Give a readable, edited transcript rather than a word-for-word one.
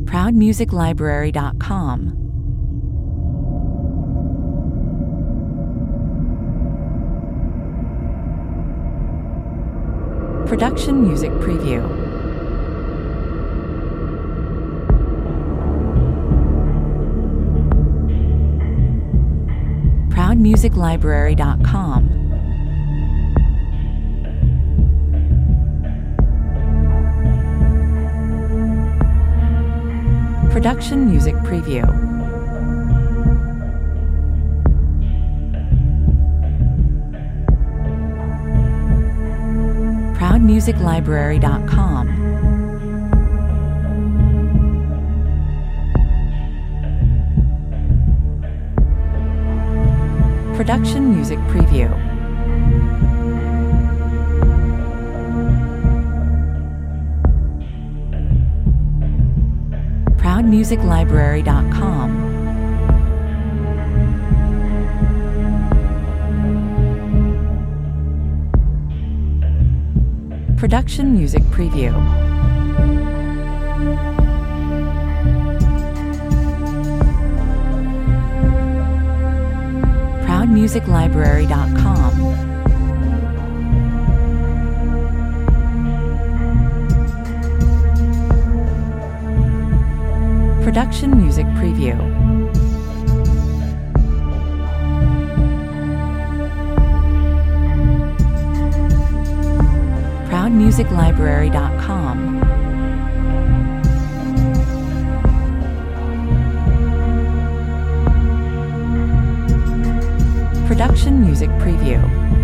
ProudMusicLibrary.com. Production Music Preview. ProudMusicLibrary.com. Production Music Preview. ProudMusicLibrary.com. Production Music Preview. ProudMusicLibrary.com. Production Music Preview. ProudMusicLibrary.com. Production Music Preview. ProudMusicLibrary.com. Production Music Preview.